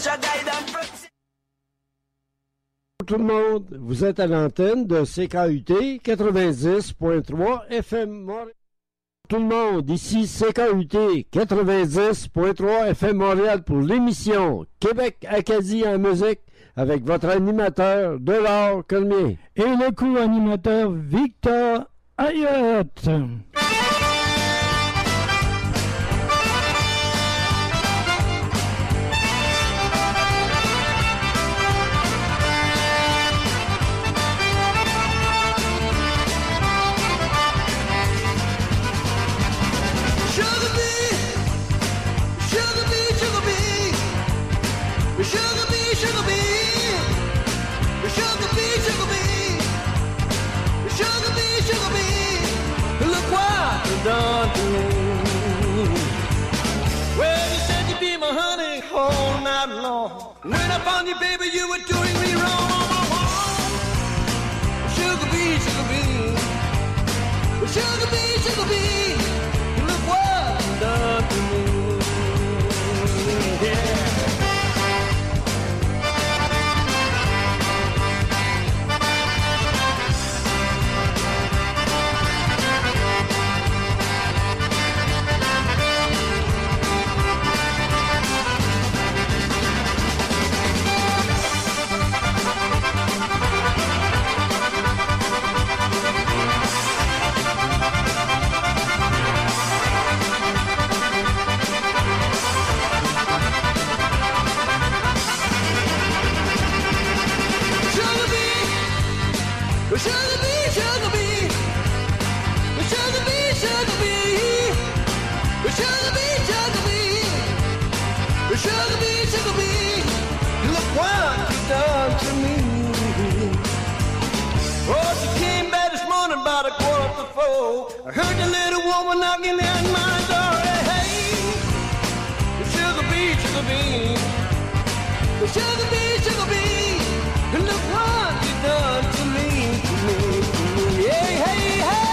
Tout le monde, vous êtes à l'antenne de CKUT 90.3 FM Montréal. Tout le monde, ici CKUT 90.3 FM Montréal pour l'émission Québec-Acadie en musique avec votre animateur Delors Cormier. Et le co-animateur Victor Ayotte. Done to me. Well, you said you'd be my honey all night long. When I found you, baby, you were doing me wrong. Sugar bee, sugar bee. Sugar bee, sugar bee. Look what you done to me. Yeah. Sugar bee, sugar bee, sugar bee, sugar bee, sugar bee, sugar bee, sugar bee, sugar bee, look what you done to me. Oh, she came back this morning about 3:45. I heard the little woman knocking at my door. Hey, sugar bee, sugar bee, sugar bee, sugar bee, look what you done to me. Hey, hey, hey.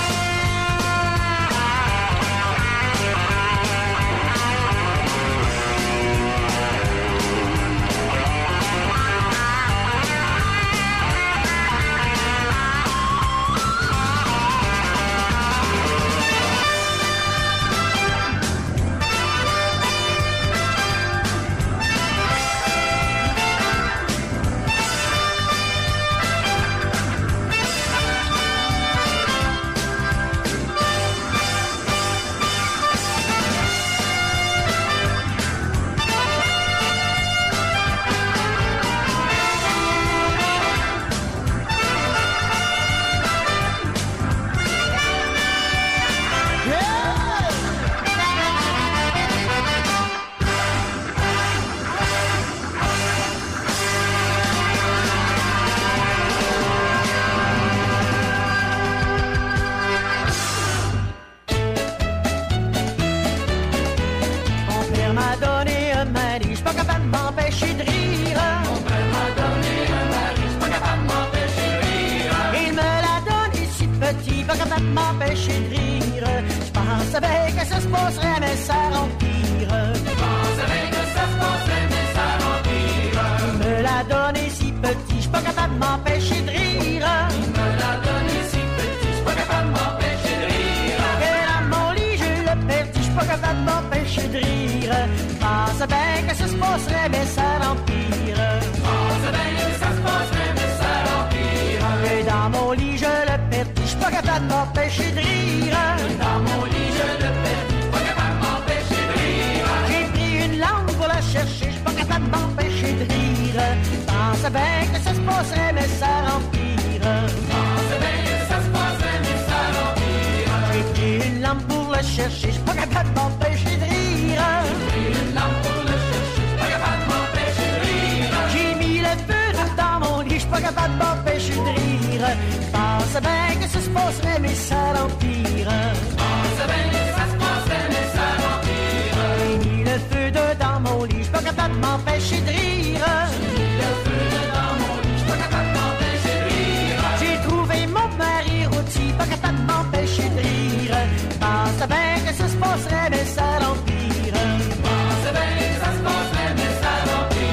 M'empêcher de rire. Je pensais que ça se passerait, mais ça empire. Je pensais que ça se passerait, mais ça empire. Il me l'a donné si petit, je suis pas capable de m'empêcher de rire. Il me l'a donné si petit, je suis pas capable de m'empêcher de rire. Et dans mon lit, je le perdu, je suis pas capable de m'empêcher de rire. Je pensais bien que ça se passerait, mais ça empire. Je pensais bien que ça se passerait, mais ça empire. Et dans mon lit, je le perdu, je suis pas capable de m'empêcher de rire. Dans mon lit, je le perds, pas capable de m'empêcher de rire. J'ai pris une langue pour la chercher, je suis pas capable de m'empêcher de rire. Pensais bien que ça se passerait, mais ça empire. Pensais bien que ça se passerait, mais ça empire. J'ai pris une lampe pour la chercher, je suis pas capable de m'empêcher de rire. J'ai pris une lampe pour la chercher, je suis pas capable de m'empêcher de rire. J'ai mis le feu dans mon lit, je suis pas capable de m'empêcher de rire. Pensais bien que ça se passerait, mais ça empire. Pensais bien que ça se passerait, mais ça empire. J'ai mis le feu dans mon lit, je suis pas capable de m'empêcher de rire. J'ai mis le feu dans mon lit, je suis pas capable de m'empêcher de rire. J'ai trouvé mon mari rôti, pas capable de m'empêcher de rire. Pensais bien que ça se passerait, mais ça empire. Pensais bien que ça se passerait, mais ça empire.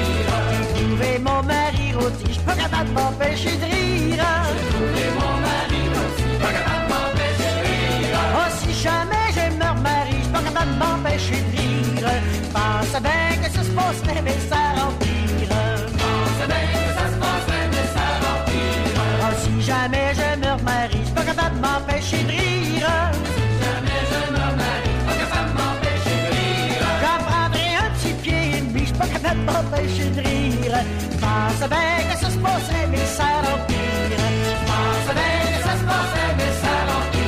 se passerait, mais ça empire. Pensais bien que ça se passerait, mais ça empire. Oh, si jamais je me remarie, je suis pas capable de m'empêcher de rire. Jamais je me remarie, pas capable de m'empêcher de rire. J'en prendrai un petit pied et demi, je suis pas capable de m'empêcher de rire. Je pensais bien que ça se passerait, mais ça empire. Je pensais bien que ça se passerait, mais ça empire.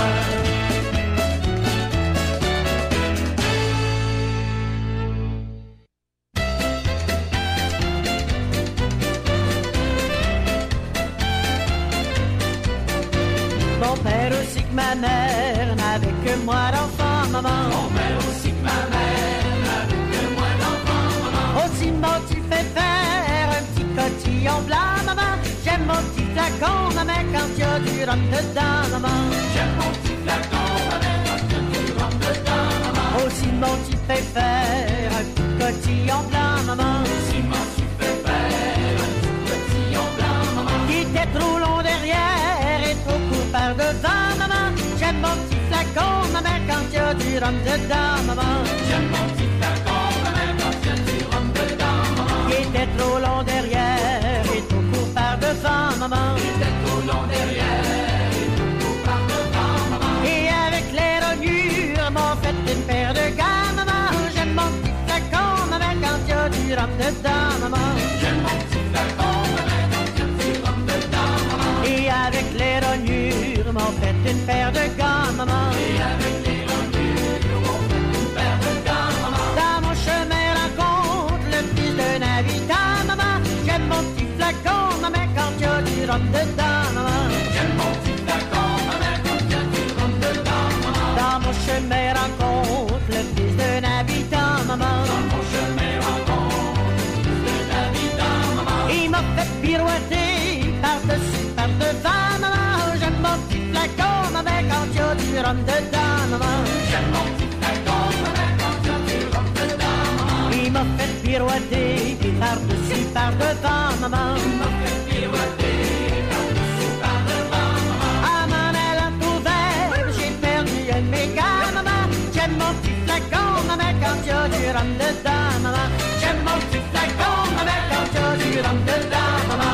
Mon père aussi que ma mère n'avait que moi d'enfant, maman. Mon père aussi que ma mère n'avait que moi d'enfant, maman. Aussi mon tu fais faire un petit cotillon blanc, maman. J'aime mon petit flacon, maman, quand il y a du rhum dedans, maman. J'aime mon petit flacon, maman, quand il y a du rhum dedans, maman. Aussi mon tu fais faire un petit cotillon blanc, maman. Si moi tu fais faire un petit cotillon blanc, maman. Qui était trop long derrière et trop court par devant, maman. J'aime mon petit flacon, maman, quand il y a du rhum dedans, maman. J'aime mon petit flacon, maman, quand il y a du rhum dedans, maman. Qui était trop long derrière et trop court par devant, maman. Il était trop long derrière et trop court par devant, maman. Et avec les rognures m'ont fait une paire de gants, maman. J'aime mon petit flacon, maman, quand il y a du rhum dedans, maman. J'aime mon petit flacon, maman, quand il y a du rhum dedans, maman. Et avec les rognures m'ont fait une paire de gants, maman. Et avec les rognures, on fait une paire de gants, maman. Dans mon chemin rencontre le fils d'un habitant, maman. J'aime mon petit flacon, maman, quand il y a du rhum dedans, maman. J'aime mon petit flacon, maman, quand il y a du rhum dedans, maman. Dans mon chemin rencontre le fils d'un habitant, maman. Dans mon chemin rencontre un habitant, maman. Il m'a fait pirouetter par-dessus, par-devant, maman. J'aime mon petit flacon, maman, quand il y a du rhum dedans, maman. J'aime mon petit flacon, maman, quand il y a du rhum dedans, maman. Il m'a fait pirouetter par-dessus, par-devant, maman. Il m'a fait pirouetter par-dessus, par-devant, maman. À m'en allant au vert, j'ai perdu un de mes gars, maman. J'aime mon petit flacon, maman, quand il y a du rhum dedans, maman. J'aime mon petit flacon, maman, quand il y a du rhum dedans, maman.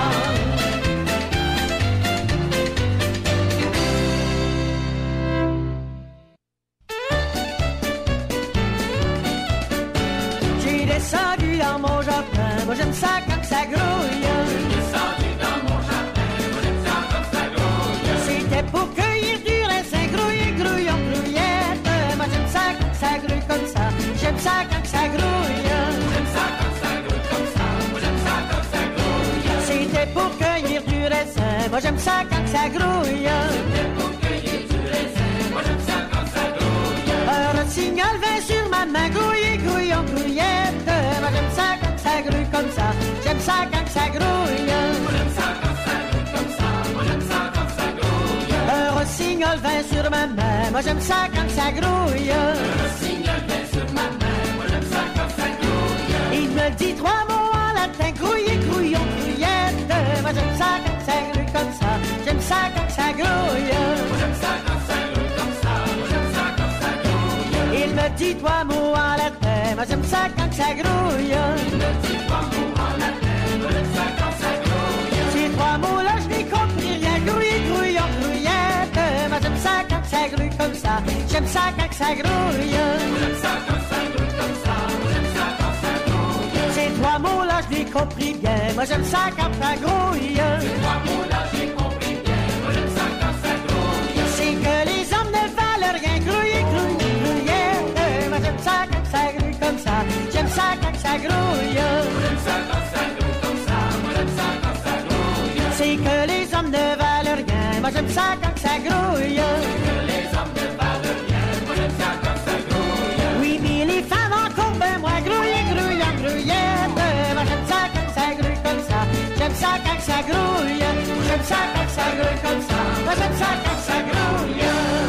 J'ai descendu dans mon jardin, moi j'aime ça quand ça grouille. Descendu dans mon jardin, moi j'aime ça comme ça grouille. C'était pour cueillir du raisin, grouille, grouillon, grouillette. Moi j'aime ça quand ça grouille comme ça, j'aime ça quand ça grouille. J'aime ça quand ça grouille comme ça, moi j'aime ça quand ça grouille. C'était pour cueillir du raisin, moi j'aime ça quand ça grouille. C'était pour cueillir du raisin, moi j'aime ça quand ça grouille. Un rossignol vint sur ma main, grouille, grouillon, grouillette. Moi j'aime ça quand ça grouille comme ça, j'aime ça quand ça grouille. Moi j'aime ça quand ça grouille comme ça, moi j'aime ça quand ça grouille. Un rossignol vint sur ma main, moi j'aime ça quand ça grouille. Le signal vient sur ma main, moi j'aime ça quand ça grouille. Il me dit trois mots en latin, grouille, grouillon, grouillette. Moi j'aime ça quand ça grouille comme ça, j'aime ça quand ça grouille. Moi j'aime ça quand ça grouille comme ça, moi j'aime ça quand ça grouille. Il me dit trois mots en latin, moi j'aime ça quand ça grouille. Il me dit trois mots en latin, moi j'aime ça quand ça grouille. Ces trois mots-là, je n'ai compris rien, grouille, grouillon, grouillette. Moi j'aime ça quand ça grouille comme ça, j'aime ça quand ça grouille. Moi j'aime ça quand ça grouille comme ça, moi j'aime ça quand ça grouille. Ces trois mots-là, je l'ai compris bien, moi j'aime ça quand ça grouille. Ces trois mots-là, j'ai compris bien, moi j'aime ça quand ça grouille. C'est que les hommes ne valent rien, grouille, grouille, grouillette. Moi j'aime ça quand ça grouille comme ça, j'aime ça quand ça grouille. Moi j'aime ça quand ça grouille comme ça, moi j'aime ça quand ça grouille. C'est que les hommes ne valent rien, moi j'aime ça quand ça grouille. Que les hommes ne valent rien, moi j'aime ça quand ça grouille. Oui, mais les femmes encore ben moins, grouille, grouillon, grouillette. Moi j'aime ça quand ça grouille comme ça, j'aime ça quand ça grouille. J'aime ça quand ça grouille comme ça, moi j'aime ça quand ça grouille.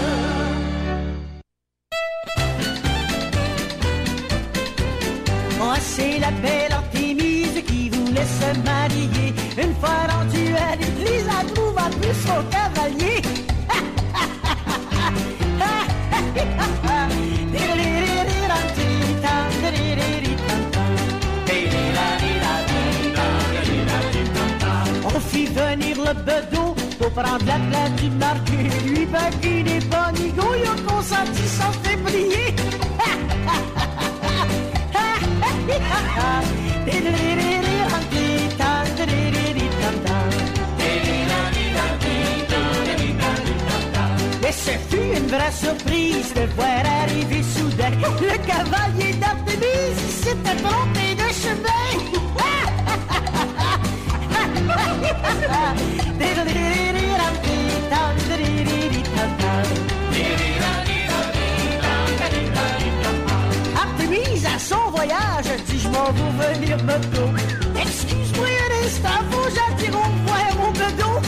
Moi c'est la belle Artémise qui voulait se marier. Une fois rendue à l'église, elle trouve en plus son cavalier. le bedeau pour prendre la place du marqué. Lui, ben, qui n'est pas nigo, il a consenti sans février. Et ce fut une vraie surprise de voir arriver soudain le cavalier d'Artémise. Il s'était trompé de chemin. Artémise à son voyage dit je m'en vais venir me dos. Excuse-moi un instant, faut que j'attire voir mon bedeau.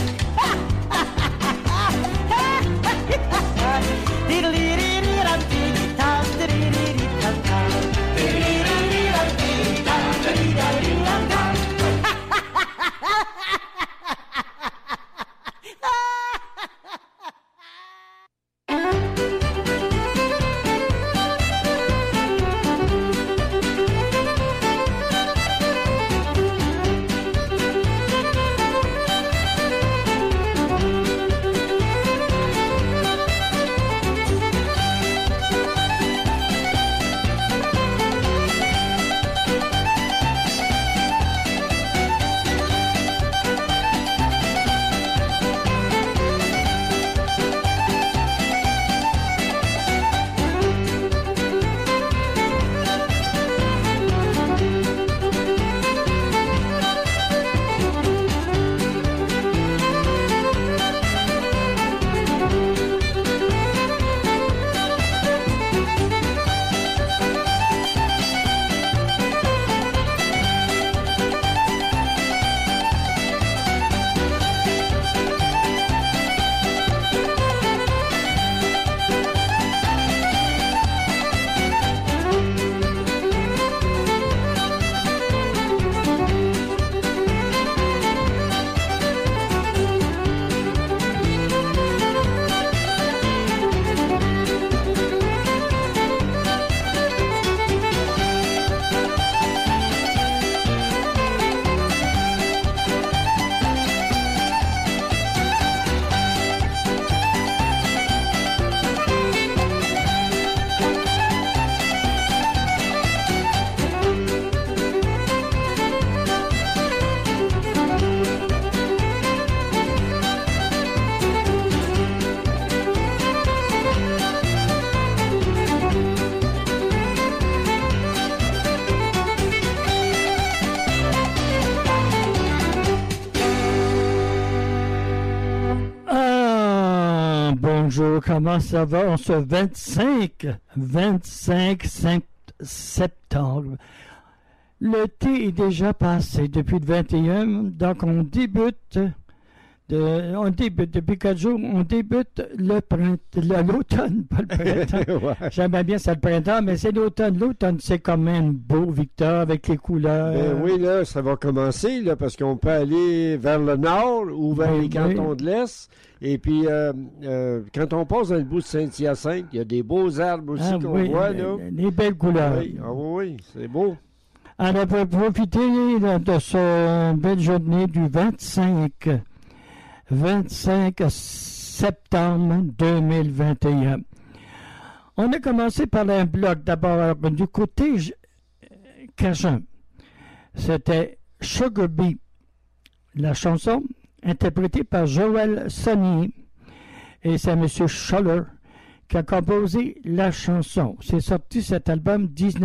Bonjour, comment ça va? On se 25 septembre. Le thé est déjà passé depuis le 21, donc on débute depuis 4 jours, on débute l'automne, pas le printemps. Ouais. J'aimais bien ça le printemps, mais c'est l'automne. L'automne, c'est quand même beau, Victor, avec les couleurs. Ben oui, là, ça va commencer, là, parce qu'on peut aller vers le nord ou vers Oui, les cantons de l'Est. Et puis, quand on passe dans le bout de Saint-Hyacinthe, il y a des beaux arbres aussi qu'on voit, là. Les belles couleurs. Oui, ah oui, c'est beau. Alors, pour profiter de cette belle journée du 25 septembre 2021. On a commencé par un bloc d'abord du côté cajun. C'était Sugar Bee, la chanson interprétée par Joel Sonny. Et c'est M. Schuller qui a composé la chanson. C'est sorti cet album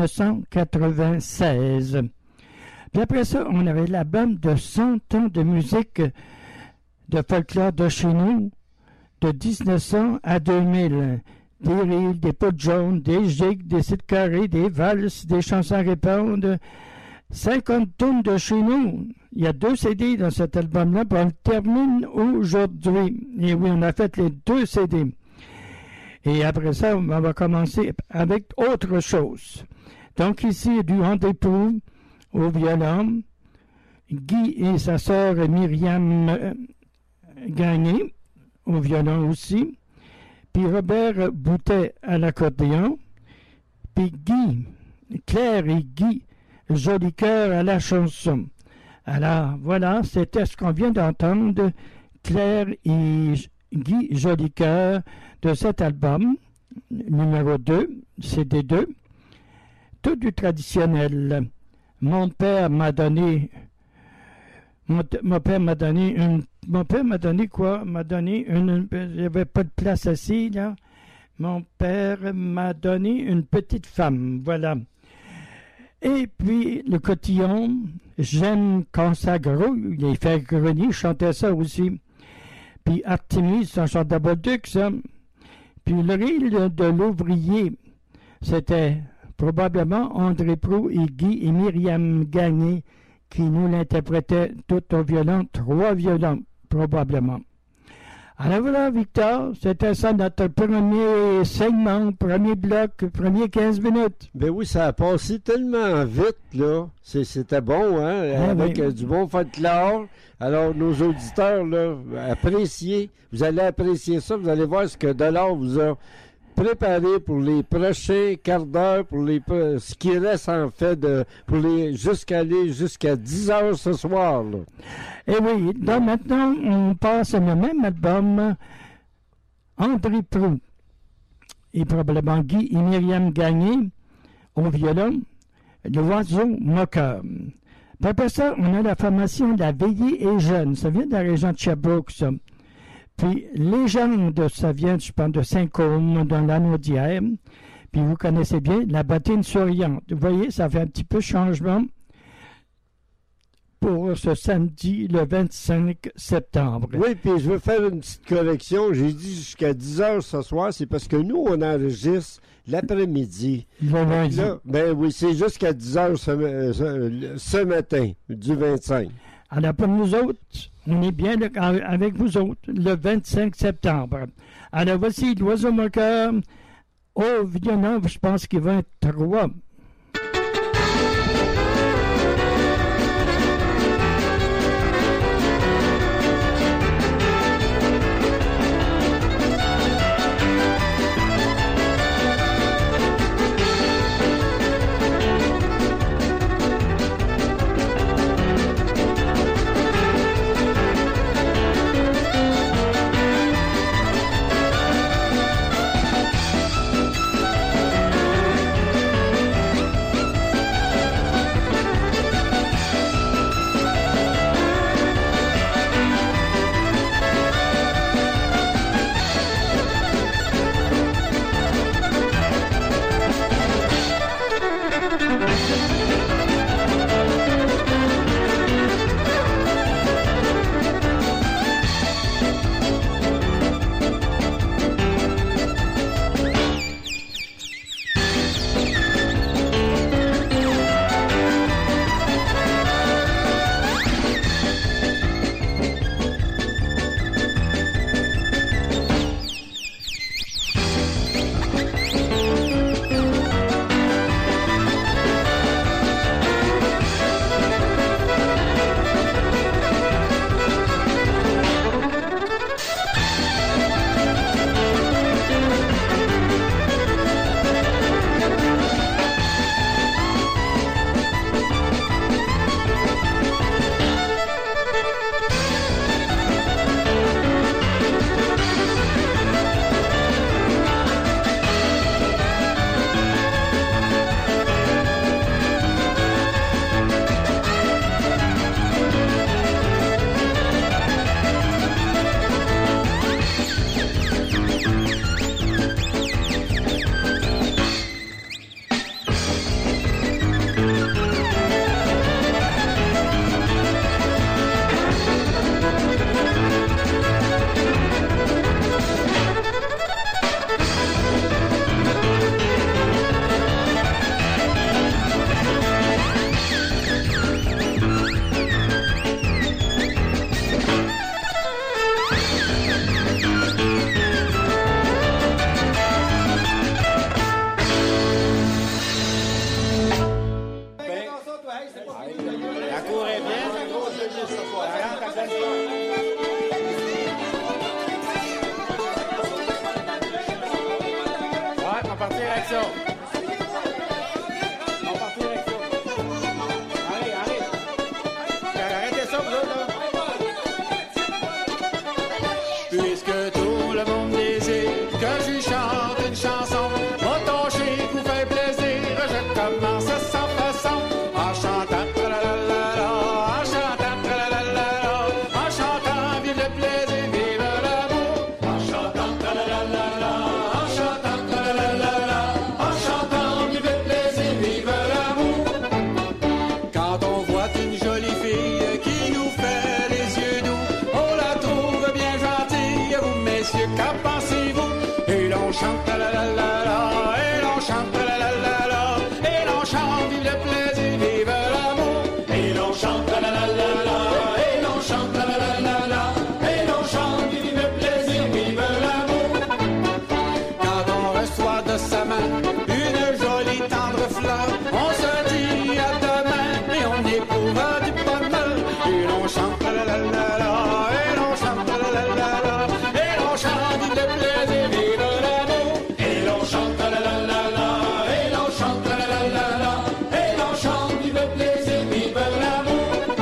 1996. Puis après ça, on avait l'album de 100 ans de musique de folklore de chez nous, de 1900 à 2000. Des reels, des pots jaunes, des gigs, des sites carrés, des valses, des chansons à répondre. 50 tonnes de chez nous. Il y a 2 CD dans cet album-là, puis on le termine aujourd'hui. Et oui, on a fait les 2 CD. Et après ça, on va commencer avec autre chose. Donc ici, du rendez-vous au violon. Guy et sa sœur Myriam Gagné au violon aussi. Puis Robert Boutet à l'accordéon. Puis Claire et Guy Jolicoeur à la chanson. Alors, voilà, c'était ce qu'on vient d'entendre. Claire et Guy Jolicoeur de cet album, numéro 2, CD2, tout du traditionnel. Mon père m'a donné quoi? Il n'y avait pas de place assis, là. Mon père m'a donné une petite femme, voilà. Et puis, le cotillon, j'aime quand ça grouille. Les frères Grenier chantaient ça aussi. Puis Artemis, ça chantait Bolduc, ça. Puis le rire de l'ouvrier, c'était probablement André Proulx et Guy et Myriam Gagné qui nous l'interprétaient tout au violon, 3 violons, probablement. Alors voilà, Victor, c'était ça notre premier segment, premier bloc, premier 15 minutes. Ben oui, ça a passé tellement vite, là. C'était bon, hein, avec du bon folklore. Alors, nos auditeurs, là, appréciez. Vous allez apprécier ça. Vous allez voir ce que Delors vous a préparé pour les prochains quarts d'heure, pour ce qui reste, en fait, aller jusqu'à 10 heures ce soir, là. Et oui, donc maintenant, on passe le même album, André Proulx et probablement Guy et Myriam Gagné au violon, l'oiseau moqueur. Puis après ça, on a la formation de la Veillée et Jeune. Ça vient de la région de Sherbrooke, ça. Puis Légende, ça vient, je pense, de Saint-Côme, dans l'anneau d'hier. Puis vous connaissez bien la bottine souriante. Vous voyez, ça fait un petit peu changement pour ce samedi, le 25 septembre. Oui, puis je veux faire une petite correction. J'ai dit jusqu'à 10 heures ce soir, c'est parce que nous, on enregistre l'après-midi. Le lundi. Là, ben oui, c'est jusqu'à 10 heures ce matin, du 25. Alors, pour nous autres, on est bien avec vous autres, le 25 septembre. Alors, voici l'oiseau moqueur au violon, je pense qu'il va être 3. chante la la la la, et l'on chante la la la la, et l'on chante, vive le plaisir, vive l'amour. Quand on reçoit de sa main une jolie tendre fleur, on se dit à demain et on éprouve du bonheur. Et l'on chante la la la la, et l'on chante la la la la, et l'on chante, vive le plaisir, vive l'amour. Et l'on chante la la la la, et l'on chante la la la la, et l'on chante, vive le plaisir, vive l'amour.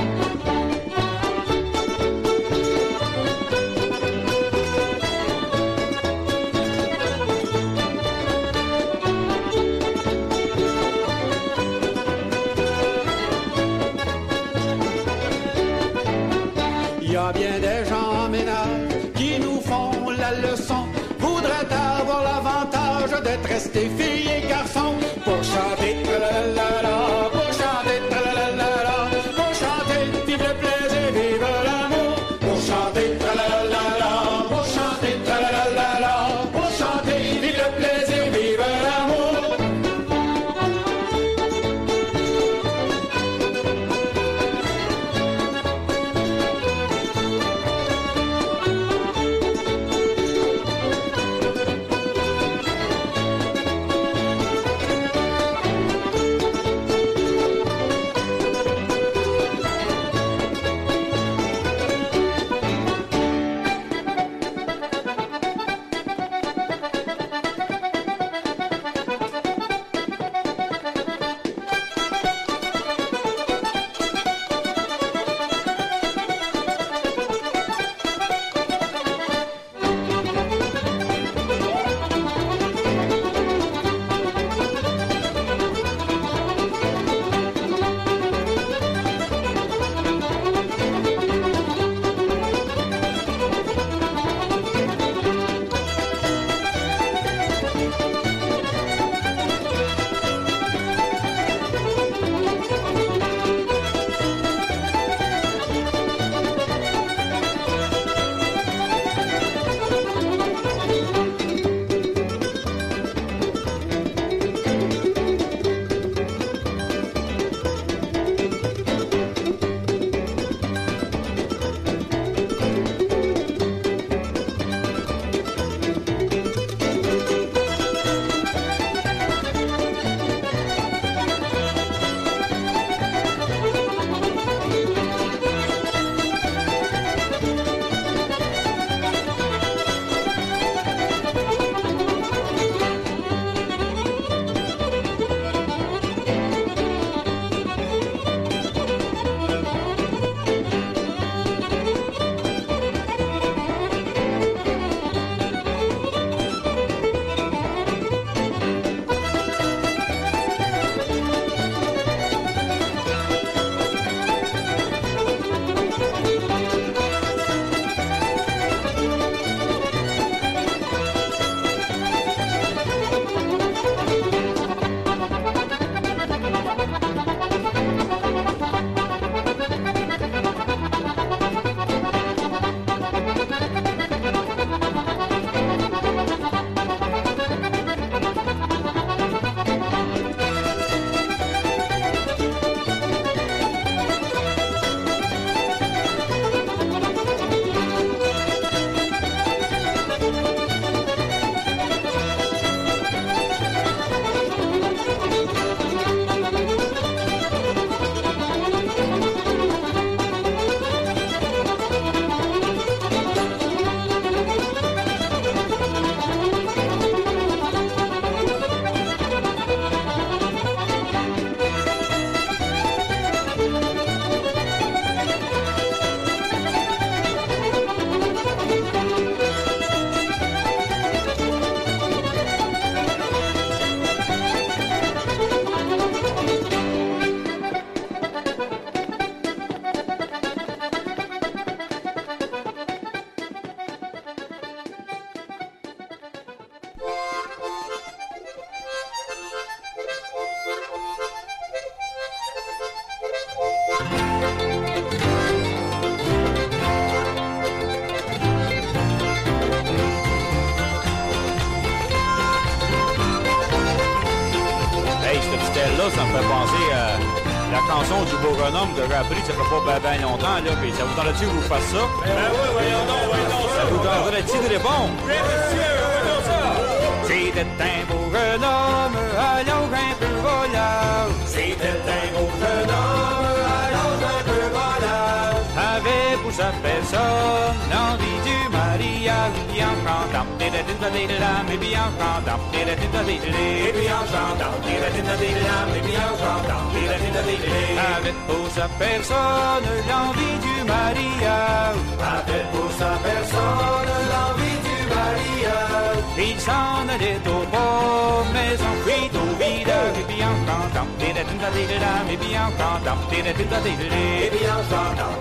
Il y a bien des gens en ménage qui nous font la leçon, voudraient avoir l'avantage d'être restés filles et garçons pour chanter tra-la-la-la, pour chanter tra-la-la-la, pour chanter vive le plaisir, vive l'amour, pour chanter tra-la-la-la, pour chanter tra-la-la-la, pour chanter vive le plaisir, vive l'amour. ça me fait penser à la chanson du Bonhomme que j'ai appris, ça fait pas ben longtemps, là, puis ça vous tenterait-tu que je vous fasse ça? Ben oui, voyons donc ça. Ça vous tenterait-tu de répondre? Oui, monsieur, voyons ça. C'était un beau jeune homme, à l'âge un peu volage. C'était un beau jeune homme, à l'âge un peu volage. Avait pour sa personne l'envie du mariage. Et bien en chantant, et bien en chantant, Et bien en chantant, avait pour sa personne l'envie du mariage. Avait pour sa personne l'envie du mariage. Il s'en allait au port, mais s'enfuit au village. Et bien en chantant, et bien en chantant, Et bien en chantant,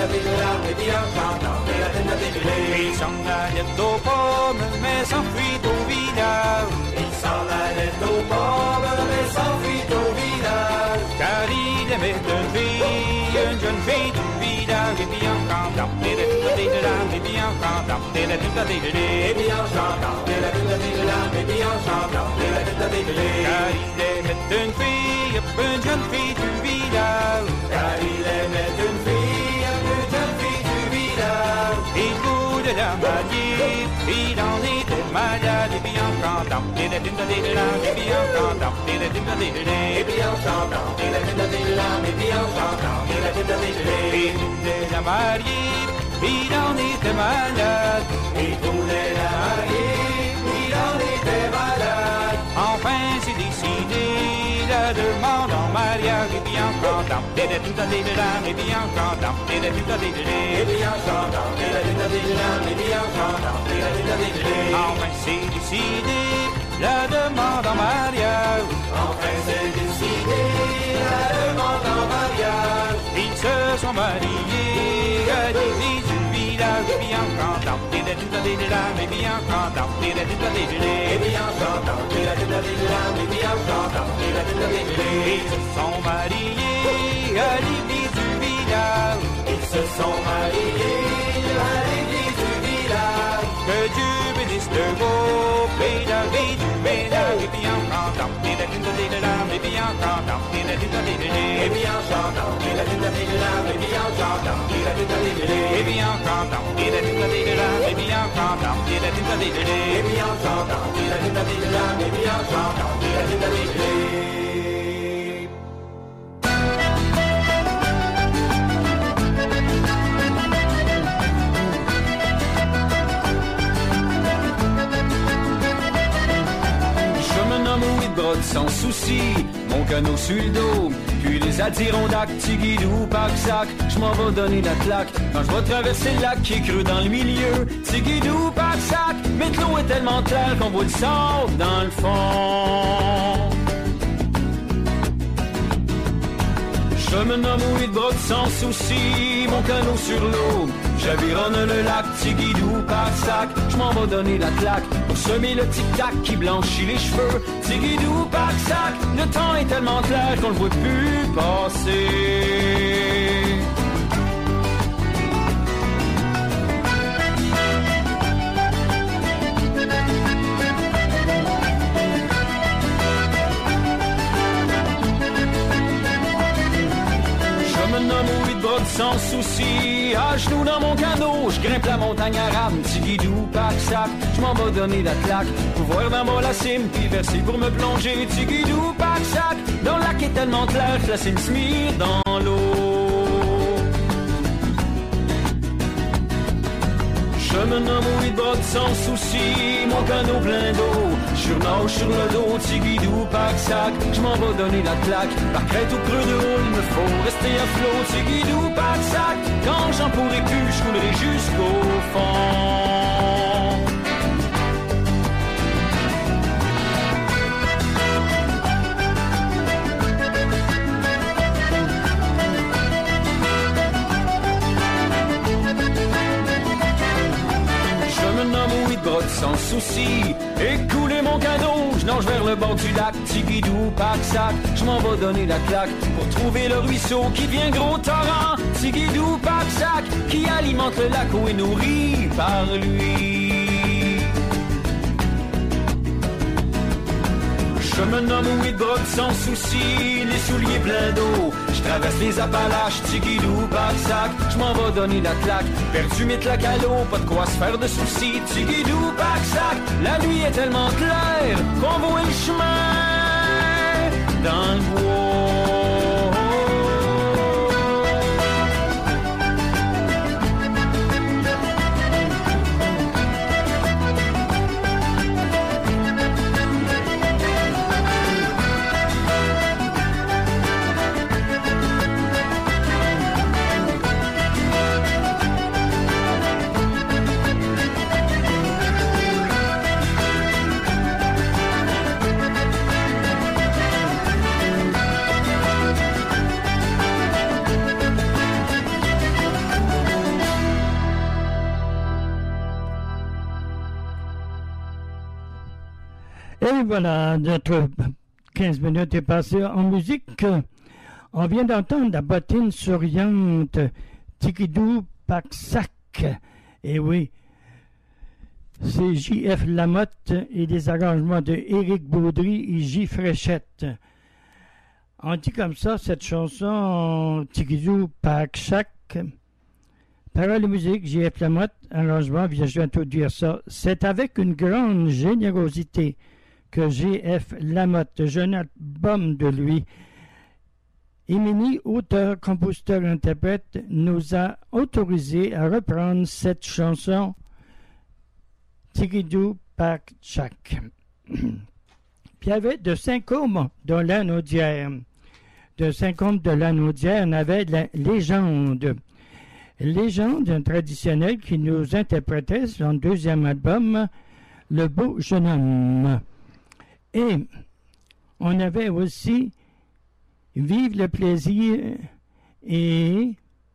il s'en allait au port, mais s'enfuit au village. Il s'en allait au port, mais s'enfuit au village. Car il aimait une jeune fille du village. Et bien en chantant, et bien en chantant, Et bien en chantant, car il aimait une jeune fille du village. Car il aimait une jeune fille du village. Il voulait la marier, il en était malade. Et bien en chantant, et bien en chantant, Et bien en chantant, il voulait la marier, il en était malade. il voulait la marier, il en était malade. Enfin c'est décidé, la demande en mariage. Et bien en chantant, et bien en chantant, Et bien en chantant, enfin c'est décidé, la demande en mariage. enfin c'est décidé, la demande en mariage. Ils se sont mariés à l'église du village. Et bien en chantant, et bien en chantant, Et bien en chantant, ils se sont mariés à l'église du village. ils se sont mariés à l'église du village. Que Dieu bénisse le couple et la vie du ménage. Et bien en chantant, et bien en chantant, Et bien en chantant, et bien en chantant, Et bien en chantant, sans souci, mon canot sur le dos, puis les Adirondacks, Tigidou, Pac-Sac, je m'en vais donner la claque, quand je vais traverser le lac qui est creux dans le milieu, Tigidou, Pac-Sac, mais l'eau est tellement claire qu'on voit le sable dans le fond. Je me nomme oui de brotte sans souci, mon canot sur l'eau, j'avironne le lac, Tigidou, Pac-Sac, je m'en vais donner la claque, pour semer le tic-tac qui blanchit les cheveux, Tigidou, Pac-Sac, le temps est tellement clair qu'on le voit plus passer. Sans souci, à genoux dans mon canot, je grimpe la montagne arabe, Tigidou, Pac-Sac, je m'en vais donner la claque, pour voir d'en bas la cime, puis verser pour me plonger, Tigidou, Pac-Sac, dans le lac est tellement clair que la cime se mire dans l'eau. Je me nomme oui de brotte sans souci, mon canot plein d'eau, je nage sur le dos, Tigidou, Pac-Sac, je m'en vais donner la claque, par crête ou creux de haut, il me faut rester à flot, Tigidou, Pac-Sac, quand j'en pourrai plus, je coulerai jusqu'au fond. Sans souci, écouler mon canot, je nage vers le bord du lac, Tigidou, Pac-Sac, je m'en vais donner la claque, pour trouver le ruisseau qui vient gros torrent, Tigidou, Pac-Sac, qui alimente le lac où est nourri par lui. Je me nomme oui de brotte sans souci, les souliers pleins d'eau, Je traverse les Appalaches, Tigidou, Pac-Sac. Je m'en vais donner la claque. Perdu mes claques à l'eau, pas de quoi se faire de soucis. Tigidou, Pac-Sac. La nuit est tellement claire qu'on voit le chemin dans le bois. Et voilà, notre 15 minutes est passé en musique. On vient d'entendre la bottine souriante, Tigidou Pac-Sac. Et oui, c'est J.F. Lamotte et les arrangements de Éric Baudry et J. Fréchette. On dit comme ça, cette chanson, Tigidou Pac-Sac. Paroles et musique, J.F. Lamotte, arrangement, je viens de dire ça. C'est avec une grande générosité que J.F. Lamotte, jeune album de lui, Émilie, auteur, compositeur, interprète, nous a autorisé à reprendre cette chanson Tigidou Pac-Sac. Puis il y avait de Saint-Côme de Lanaudière. De Saint-Côme de Lanaudière, on avait la légende. Légende traditionnelle qui nous interprétait son deuxième album, Le Beau Jeune Homme. Et on avait aussi Vive le plaisir et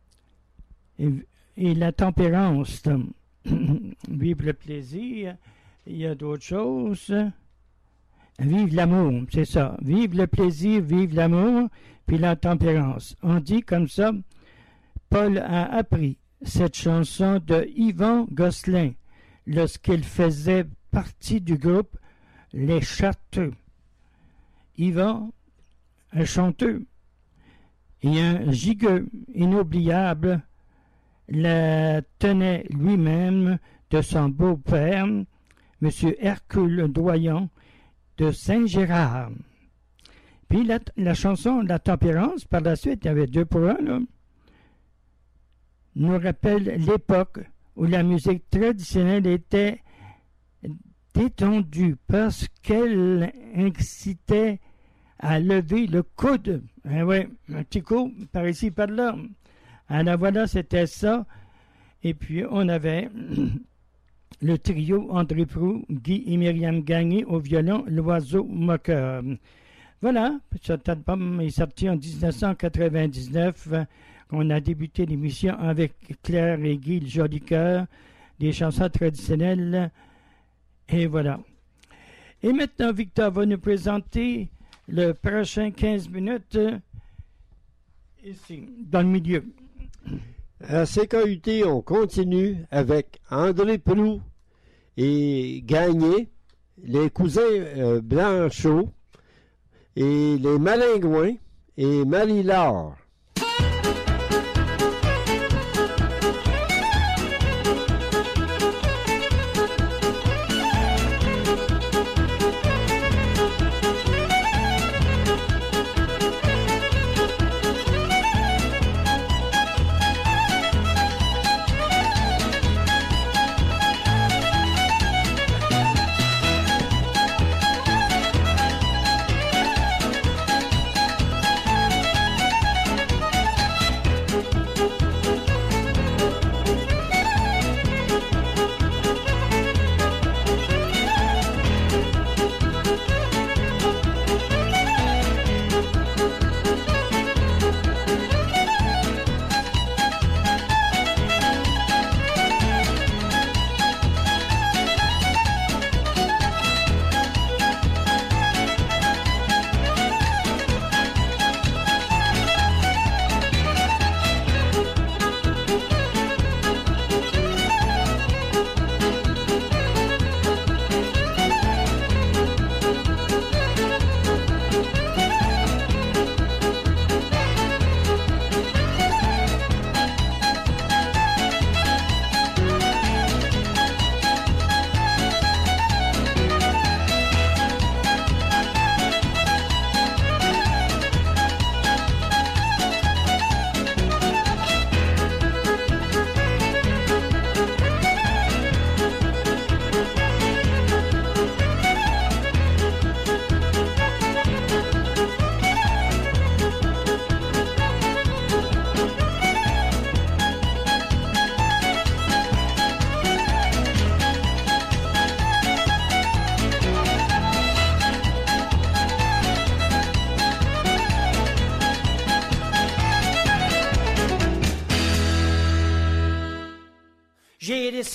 la tempérance. Vive le plaisir, il y a d'autres choses. Vive l'amour, c'est ça. Vive le plaisir, vive l'amour, puis la tempérance. On dit comme ça, Paul a appris cette chanson de Yvan Gosselin lorsqu'il faisait partie du groupe Les Chartreux. Yvan, un chanteux et un gigueux inoubliable, la tenait lui-même de son beau-père, M. Hercule Doyon de Saint-Gérard. Puis la chanson La Tempérance, par la suite, il y avait 2 pour 1, là, nous rappelle l'époque où la musique traditionnelle était détendue parce qu'elle incitait à lever le coude. Oui, un petit coup par ici, par là. Alors voilà, c'était ça. Et puis on avait le trio André Proulx, Guy et Myriam Gagné au violon, l'oiseau moqueur. Voilà, cet album est sorti en 1999. On a débuté l'émission avec Claire et Guy, le joli cœur, des chansons traditionnelles. Et voilà. Et maintenant, Victor va nous présenter le prochain 15 minutes ici, dans le milieu. À CKUT, on continue avec André Proulx et Gagné, les cousins Blanchot et les Malingouins et Marie-Laure. J'ai des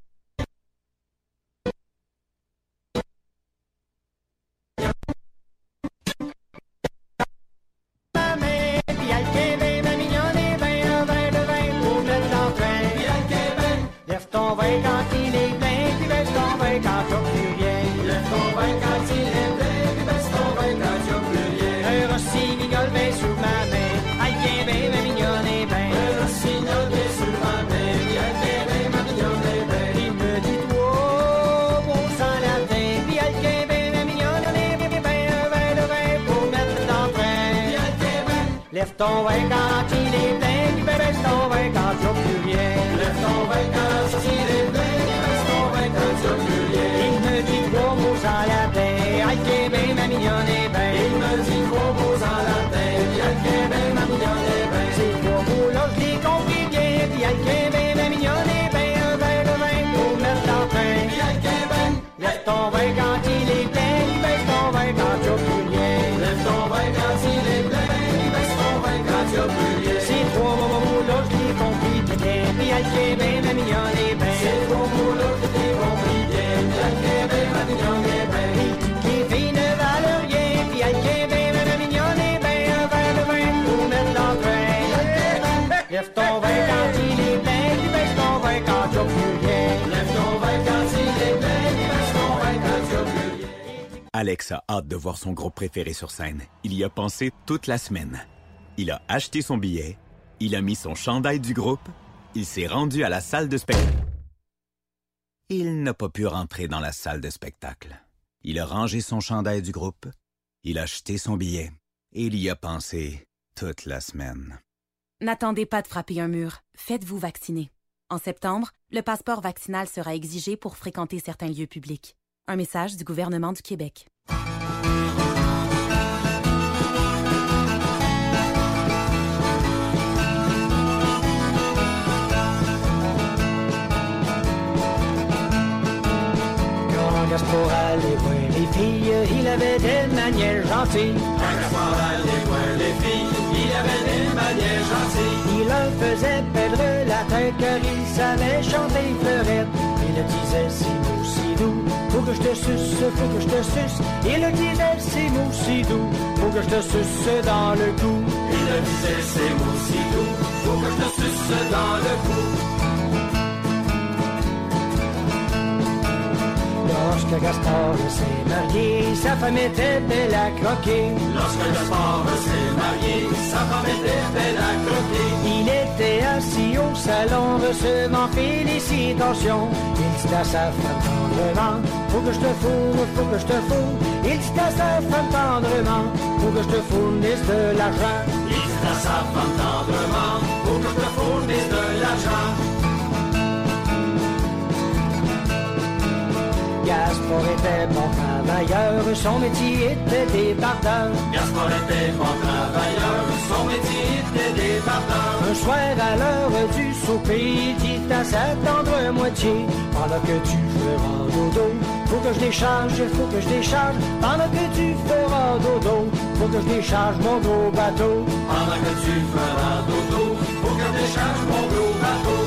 lève ton vin quand il est plein, puis baisse ton vin quand t'as plus rien. Lève ton vin quand il est plein, puis baisse ton vin quand t'as plus rien. Un rossignol vient sous ma main, aïe bien ben, ma mignonne est ben. Un rossignol vient sous ma main, aïe bien ben, ma mignonne est ben. Il me dit toi, bon sang latin, puis aïe bien ben, ma mignonne est ben, ben, un verre de vin pour mettre dans le train. Lève ton vin quand il est plein, puis baisse ton vin quand t'as plus rien. Lève ton vin quand il est plein, puis baisse ton vin quand t'as plus rien. Il me dit trois mots en latin, aïe bien ben, ma mignonne est ben. Il me dit trois mots en latin, puis aïe bien ben, ma mignonne est ben. Ces trois mots-là, je les compris bien, puis aïe bien ben, ma mignonne est ben. Un verre de vin pour mettre dans le train, puis aïe bien ben. Lève ton vin quand il est plein, puis baisse ton vin quand t'as plus rien. Lève ton vin quand il est plein, puis baisse ton vin quand t'as plus rien. Ces trois mots-là, je les compris bien, puis aïe bien ben, ma mignonne est ben. Ces trois mots-là, je les compris bien, puis aïe bien ben, ma mignonne est ben. Les filles ne valent rien, puis aïe bien ben, ma mignonne est ben. Un verre de vin pour mettre dans le train. Lève ton vin quand il est plein, puis baisse ton vin quand t'as plus rien. Lève ton vin quand il est plein, puis baisse ton vin quand t'as plus rien. Alex a hâte de voir son groupe préféré sur scène. Il y a pensé toute la semaine. Il a acheté son billet, il a mis son chandail du groupe, il s'est rendu à la salle de spectacle. Il n'a pas pu rentrer dans la salle de spectacle. Il a rangé son chandail du groupe, il a acheté son billet et il y a pensé toute la semaine. N'attendez pas de frapper un mur. Faites-vous vacciner. En septembre, le passeport vaccinal sera exigé pour fréquenter certains lieux publics. Un message du gouvernement du Québec. Gaspard allait voir les filles, il avait des manières gentilles. Quand Gaspard allait voir les filles, il avait des manières gentilles. Il leur faisait perdre la tête car il savait chanter fleurette. Il le disait si doux, si doux, faut que je te suce, faut que je te suce. Il le disait si doux, si doux, faut que je te suce dans le cou. Il le disait si doux, si doux, faut que je te suce dans le cou. Lorsque Gaspard s'est marié, sa femme était belle à croquer. Lorsque Gaspard s'est marié, sa femme était belle à croquer. Il était assis au salon recevant félicitations. Il dit à sa femme tendrement, faut que je te fourne, faut que je te fourne. Il dit à sa femme tendrement, faut que je te fournisse de l'argent. Il dit à sa femme tendrement, faut que je te fournisse de l'argent. Gaspard était bon travailleur, son métier était débardeur. Gaspard était bon travailleur, son métier était débardeur. Un soir à l'heure du souper, il dit à sa tendre moitié, pendant que tu feras dodo, faut que je décharge, faut que je décharge. Pendant que tu feras dodo, faut que je décharge mon gros bateau. Pendant que tu feras dodo, faut que je décharge mon gros bateau.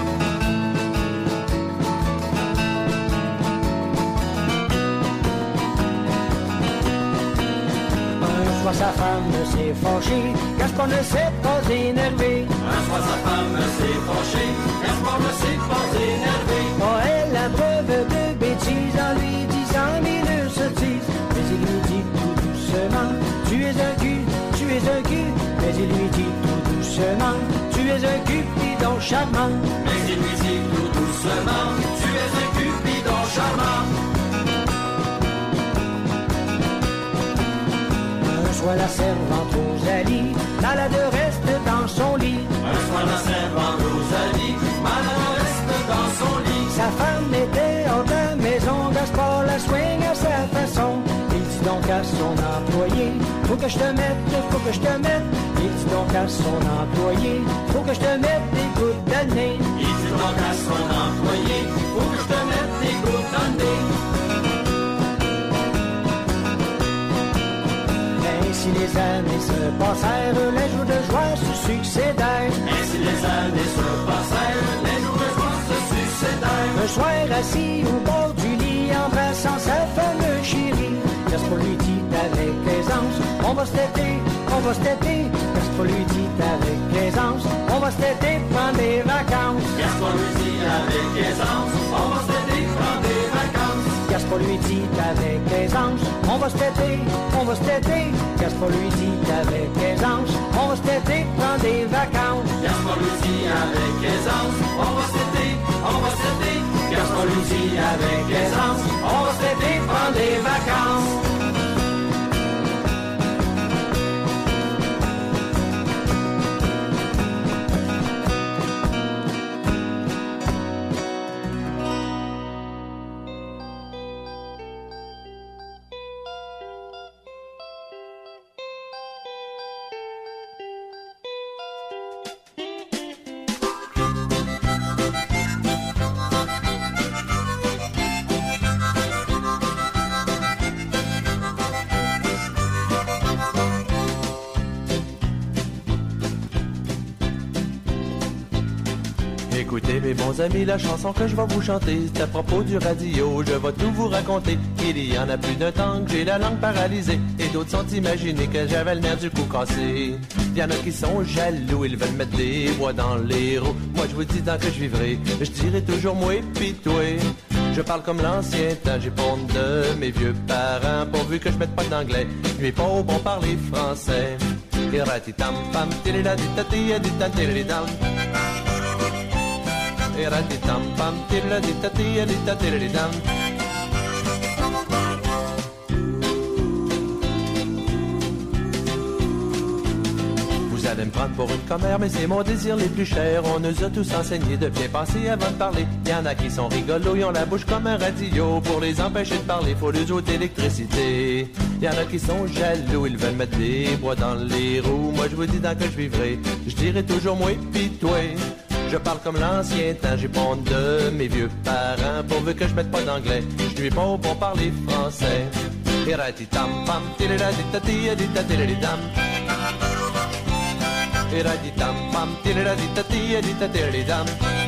Sa femme s'est fâchée, Gaspard ne s'est pas énervé. Un soir sa femme s'est fâchée, Gaspard ne s'est pas énervé. Oh, elle la preuve de bêtises en lui disant mille sottises. Mais il lui dit tout doucement, tu es un cul, tu es un cul. Mais il lui dit tout doucement, tu es un cupidon charmant. Mais il lui dit tout doucement, tu es un cupidon charmant. Soit la servante Rosalie, malade reste dans son lit. Un soir la servante Rosalie, malade reste dans son lit. Sa femme était hors de la maison, Gaspard la soigne à sa façon. Il dit donc à son employé, faut que je te mette, faut que je te mette. Il dit donc à son employé, faut que je te mette des gouttes de nez. Il dit donc à son employé, faut que je te mette des gouttes de nez. Ainsi les années se passèrent, les jours de joie se succédèrent. Ainsi les années se passèrent, les jours de joie se succédèrent. assis au bord du lit, embrassant sa fameuse chérie. Jasper lui dit avec aisance, on va se têter, on va se têter. Jasper lui dit avec aisance, on va se têter, prendre des vacances. Jasper lui dit avec aisance, on va se têter, prendre des vacances. Jasper lui dit avec aisance, on va se têter, on va se têter. Jasper lui dit avec aisance, on va se têter, prendre des vacances. Jasper lui dit avec aisance, on va se têter, on va se têter. Jasper lui dit avec aisance, on va se têter, prendre des vacances. Écoutez mes bons amis, la chanson que je vais vous chanter, c'est à propos du radio, je vais tout vous raconter. Il y en a plus d'un temps que j'ai la langue paralysée, et d'autres sont imaginés que j'avais le nerf du cou cassé. Il y en a qui sont jaloux, ils veulent mettre des bois dans les roues. Moi je vous dis tant que je vivrai, je dirai toujours moi pis toi. Je parle comme l'ancien temps, j'ai pas honte de mes vieux parents, pourvu que je mette pas d'anglais, je lui ai pas au bon parler français. Irati-tam-pam, tiri-la-di-ta-ti-ya-di-ta-tiri-dam. Irati-tam-pam, tiri-la-di-ta-ti-ya-di-ta-tiri-dam. Vous allez me prendre pour une commère, mais c'est mon désir les plus chers. On nous a tous enseigné de bien penser avant de parler. Il y en a qui sont rigolos, ils ont la bouche comme un radio. Pour les empêcher de parler, faut leur ôter l'électricité. Il y en a qui sont jaloux, ils veulent mettre des bois dans les roues. Moi je vous dis tant que je vivrai, je dirai toujours moi pis toi. Je parle comme l'ancien temps, j'ai pas honte de mes vieux parents, pourvu que je mette pas d'anglais, je lui ai pas au bon parler français. Irati-tam-pam, tiri-la-di-ta-ti-ya-di-ta-tiri-dam. Irati-tam-pam, tiri-la-di-ta-ti-ya-di-ta-tiri-dam.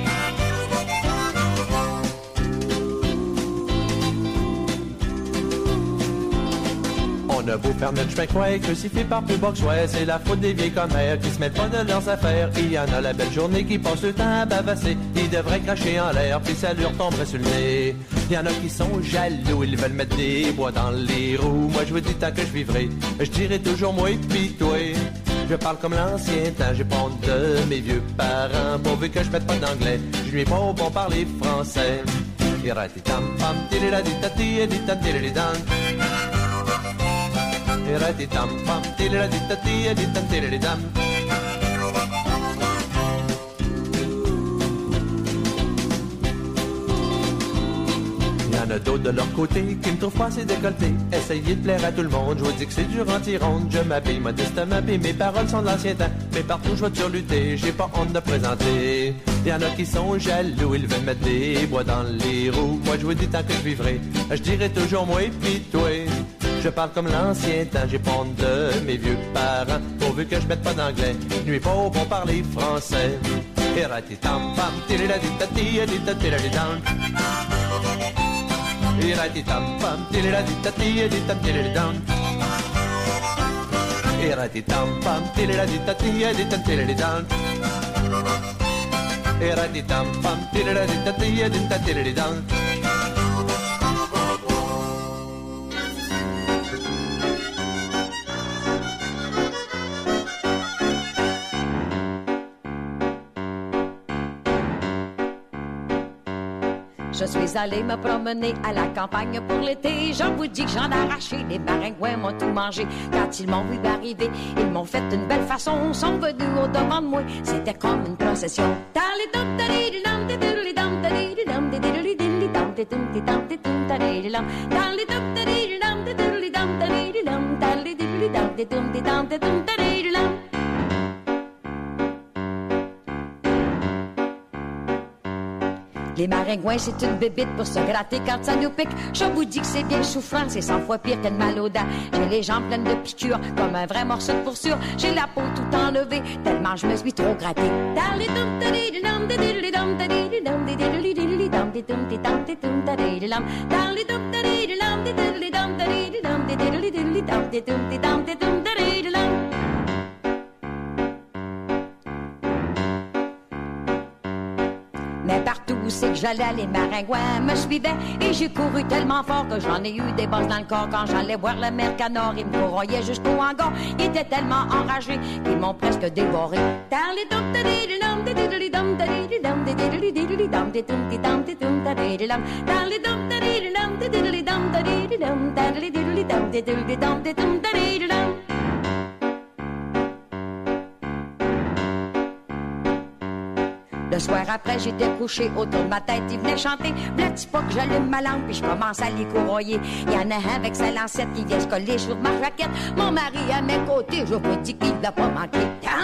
On a beau faire notre chemin, croire que s'il fait par plus bas que soit, c'est la faute des vieilles commères qui se mettent pas de leurs affaires. Il y en a la belle journée qui passe le temps à bavasser, ils devraient cracher en l'air, puis ça leur tomberait sur le nez. Il y en a qui sont jaloux, ils veulent mettre des bois dans les roues. Moi je vous dis tant que je vivrai, je dirai toujours moi pis toi. Je parle comme l'ancien temps, j'ai pas honte de mes vieux parents, pourvu que je mette pas d'anglais, je lui ai pas au bon parler français. Irati-tam-pam, tiri-la-di-ta-ti-ya-di-ta-tiri-dam. Irati-tam-pam, tiri-la-di-ta-ti-ya-di-ta-tiri-dam. Il y en a d'autres de leur côté qui me trouvent pas assez décolleté. Essayez de plaire à tout le monde, je vous dis que c'est dur anti-ronde. Je m'habille modestement et mes paroles sont de l'ancien temps. Mais partout je vais toujours lutter, j'ai pas honte de présenter. Il y en a qui sont jaloux, ils veulent mettre des bois dans les roues. Moi je vous dis tant que je vivrai, je dirai toujours moi pis toi. Je parle comme l'ancien temps, j'ai pas honte de mes vieux parents, pourvu que je mette pas d'anglais, je lui ai pas au bon parler français. Irati-tam-pam, tiri-la-di-ta-ti-ya-di-ta-tiri-dam. Irati-tam-pam, tiri-la-di-ta-ti-ya-di-ta-tiri-dam. Irati-tam-pam, tiri-la-di-ta-ti-ya-di-ta-tiri-dam. Irati-tam-pam, tiri-la-di-ta-ti-ya-di-ta-tiri-dam. Je suis allée me promener à la campagne pour l'été. Je vous dis que j'en ai arraché. Les maringouins m'ont tout mangé. Quand ils m'ont vu arriver, ils m'ont fait une belle façon. Sont venus au-devant de moi. C'était comme une procession. Les maringouins, c'est une bébite pour se gratter quand ça nous pique. Je vous dis que c'est bien souffrant, c'est 100 fois pire qu'une mal aux dents. J'ai les jambes pleines de piqûres, comme un vrai morceau de pourçure. J'ai la peau tout enlevée, tellement je me suis trop grattée. de dum de dum de dum da de dum da de dum da de dum de diddly dum da de dum de diddly diddly dum de dum de dum de dum da de dum. Mais partout où c'est que j'allais, les maringouins me suivaient. Et j'ai couru tellement fort que j'en ai eu des bosses dans le corps. Quand j'allais voir le maire Canard, il me courroyait jusqu'au hangar. Ils étaient tellement enragés qu'ils m'ont presque dévoré. Le soir après, j'étais couché autour de ma tête, il venait chanter. V'là-tu pas que j'allume ma lampe puis je commence à les courroyer. Il y en a un avec sa lancette qui vient se coller sur ma jaquette. Mon mari à mes côtés, je vous dis qu'il l'a pas manqué.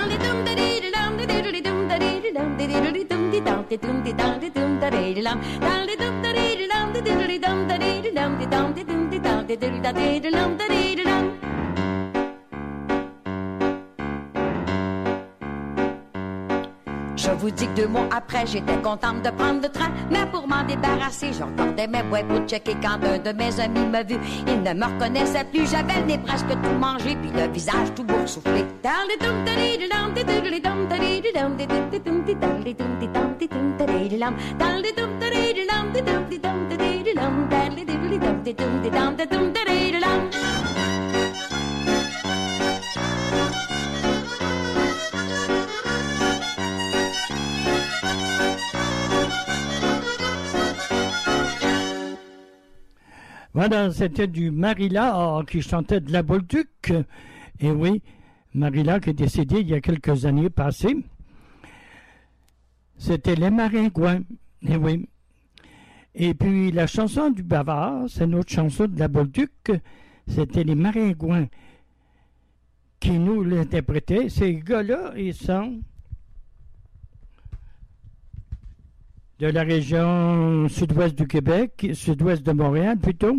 Je vous dis que 2 mois après, j'étais contente de prendre le train. Mais pour m'en débarrasser, je regardais mes boîtes pour checker quand un de mes amis m'a vu. Il ne me reconnaissait plus, j'avais le nez presque tout mangé, puis le visage tout boursouflé. Voilà, c'était du Marilla qui chantait de la Bolduc. Et oui, Marilla qui est décédée il y a quelques années passées. C'était les Maringouins. Et oui. Et puis la chanson du Bavard, c'est notre chanson de la Bolduc. C'était les Maringouins qui nous l'interprétaient. Ces gars-là, ils sont de la région sud-ouest du Québec, sud-ouest de Montréal plutôt.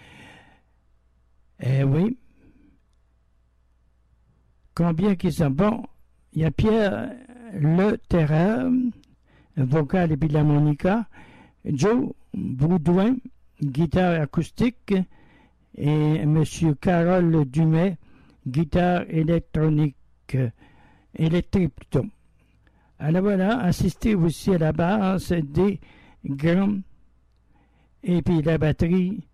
Eh oui. Combien qu'ils sont? Bon, il y a Pierre Le Terreur, vocal et puis l'harmonica, Joe Boudouin, guitare acoustique, et M. Carole Dumais, guitare électrique plutôt. Alors voilà, assisté aussi à la basse des grands et puis la batterie,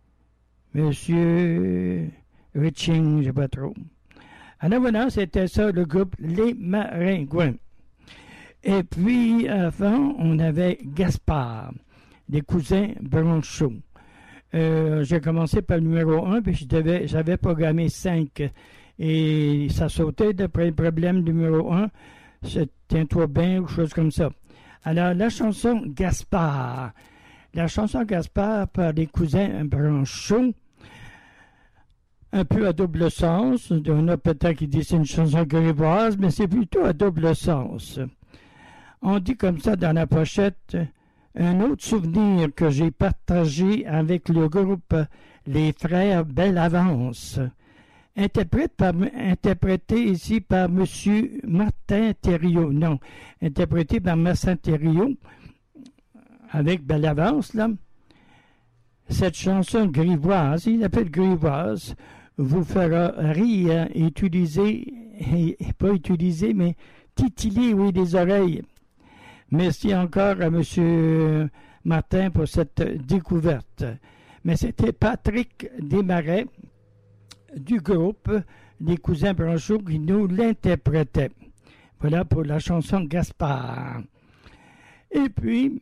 Monsieur Riching, je sais pas trop. Alors voilà, c'était ça le groupe Les Maringouins. Et puis avant, on avait Gaspard, des cousins Bronchot. J'ai commencé par le numéro 1, puis j'avais programmé 5. Et ça sautait d'après le problème numéro 1. Tiens-toi bien, ou chose comme ça. Alors, la chanson Gaspard. La chanson Gaspard par les cousins Bronchot. Un peu à double sens. On a peut-être qui dit c'est une chanson grivoise, mais c'est plutôt à double sens. On dit comme ça dans la pochette, un autre souvenir que j'ai partagé avec le groupe Les Frères Belle Avance. Interprété ici par M. Martin Thériault. Non, interprété par Martin Thériault avec Belle Avance, là. Cette chanson grivoise, il l'appelle grivoise, vous fera rire, pas utiliser, mais titiller, oui, les oreilles. Merci encore à M. Martin pour cette découverte. Mais c'était Patrick Desmarais du groupe Les Cousins Bronchot qui nous l'interprétait. Voilà pour la chanson Gaspard. Et puis,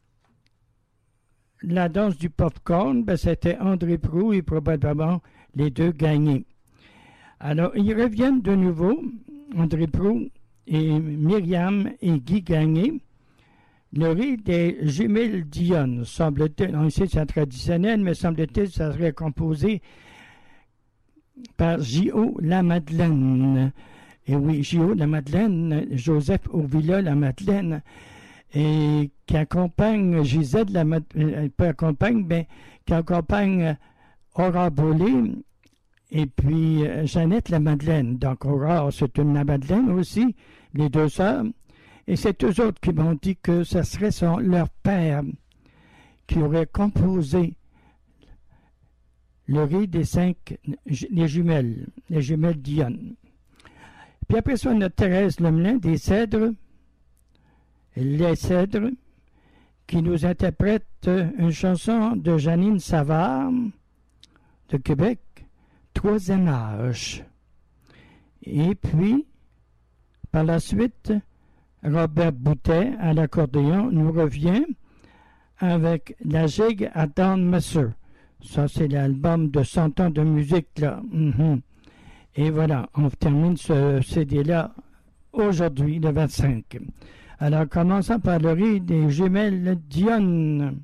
la danse du popcorn, c'était André Proulx et probablement les deux gagnés. Alors, ils reviennent de nouveau, André Proulx et Myriam et Guy Gagné. Le riz des jumelles Dionne, semble-t-il, on sait que c'est traditionnel, mais semble-t-il ça serait composé par J.O. Lamadeleine. Et oui, J.O. Lamadeleine, Joseph Ovilla Lamadeleine, et qui accompagne Gisèle Lamadeleine, pas accompagne, mais qui accompagne Aurore Bollé et puis Jeannette Lamadeleine. Donc Aurore, c'est une Lamadeleine aussi, les deux sœurs. Et c'est eux autres qui m'ont dit que ça serait leur père. qui aurait composé le riz des 5, les jumelles Dionne. Puis après ça, on a Thérèse Lemelin des Cèdres, Les Cèdres, qui nous interprète une chanson de Janine Savard de Québec, Troisième âge. Et puis, par la suite, Robert Boutet à l'accordéon nous revient avec La gigue à Dan Messer. Ça, c'est l'album de 100 ans de musique, là. Et voilà, on termine ce CD-là aujourd'hui, le 25. Alors, commençons par le riz des jumelles Dionne.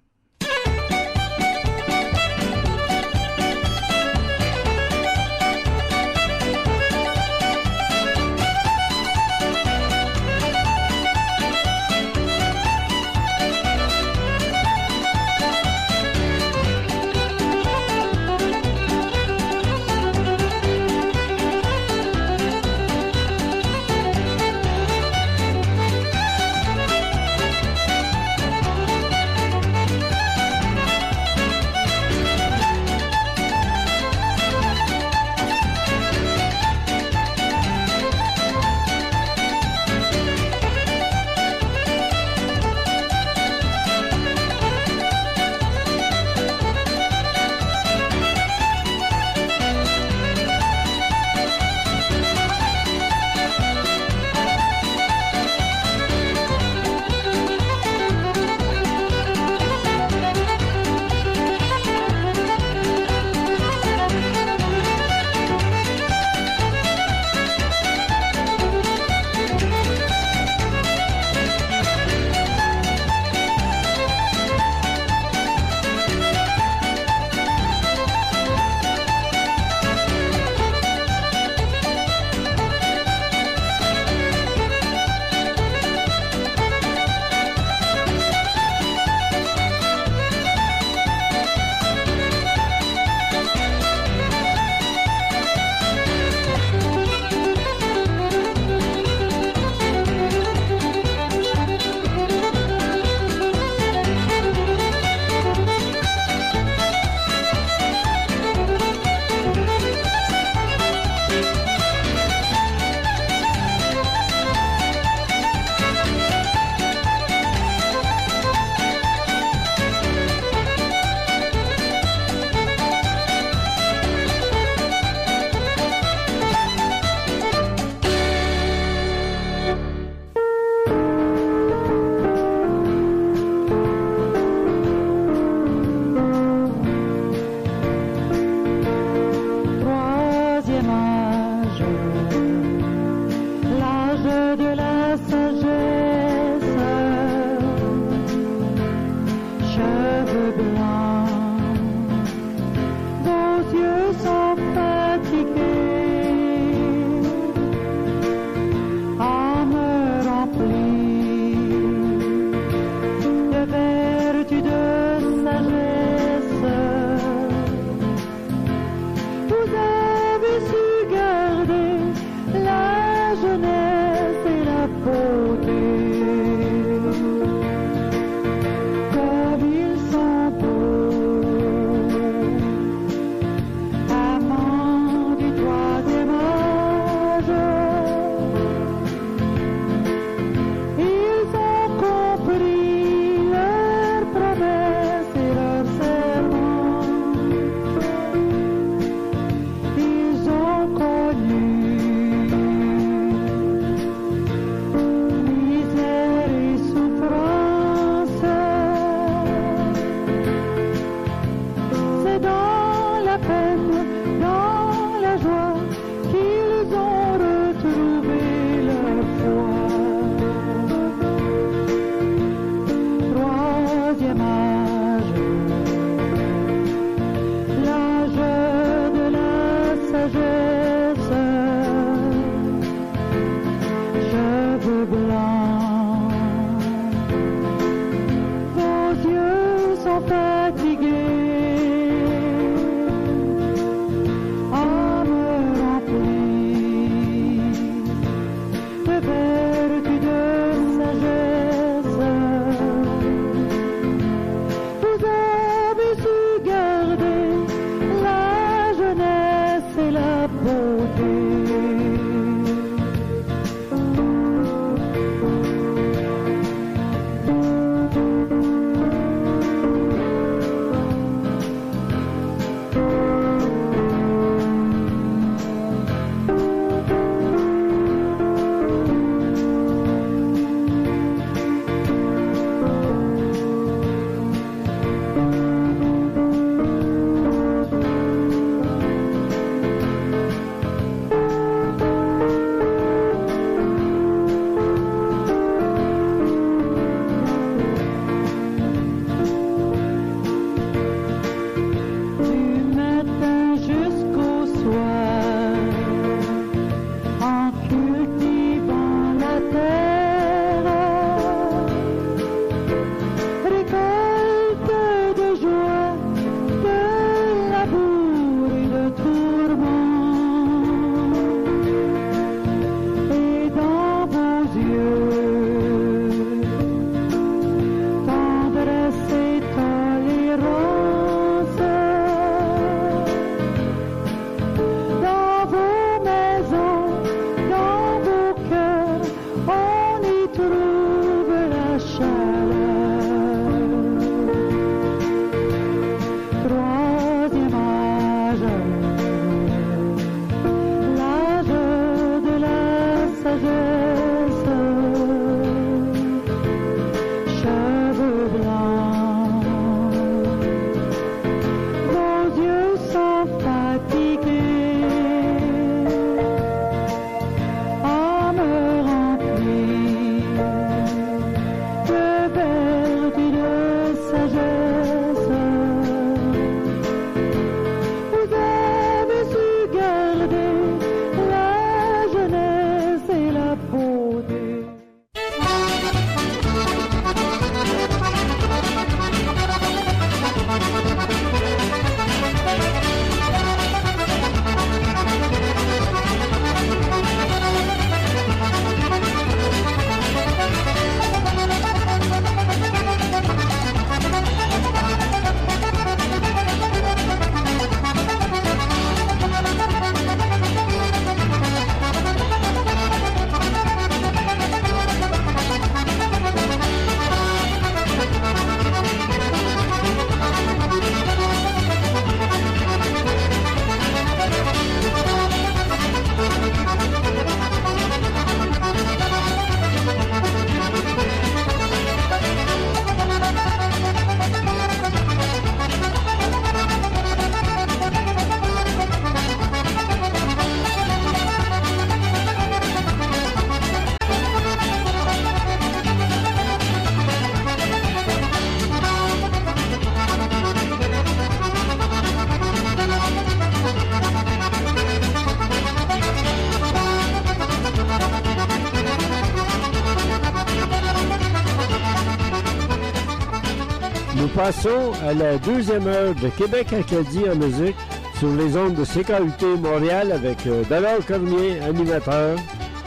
Passons à la deuxième heure de Québec Acadie en musique sur les ondes de CKUT Montréal avec Dallaire Cormier, animateur,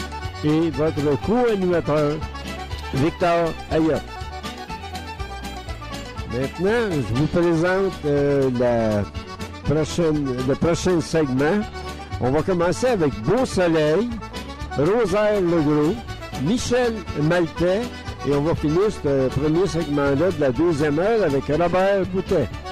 et votre co-animateur, Victor Ayotte. Maintenant, je vous présente le prochain segment. On va commencer avec Beau Soleil, Rosaire Legros, Michel Maltais, et on va finir ce premier segment-là de la deuxième heure avec Robert Boutet.